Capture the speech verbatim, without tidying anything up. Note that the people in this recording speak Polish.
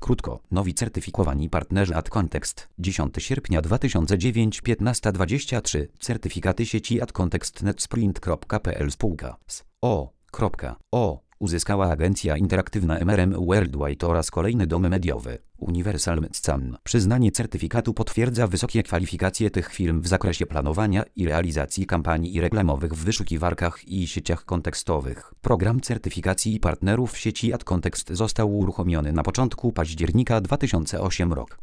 Krótko, nowi certyfikowani partnerzy AdContext. dziesiątego sierpnia dwa tysiące dziewięć, piętnasta dwadzieścia trzy. Certyfikaty sieci AdContext kropka netsprint kropka p l spółka z o. o. Uzyskała agencja interaktywna M R M Worldwide oraz kolejny dom mediowy, Universal Medscan. Przyznanie certyfikatu potwierdza wysokie kwalifikacje tych firm w zakresie planowania i realizacji kampanii reklamowych w wyszukiwarkach i sieciach kontekstowych. Program certyfikacji partnerów sieci AdContext został uruchomiony na początku października dwa tysiące ósmego roku.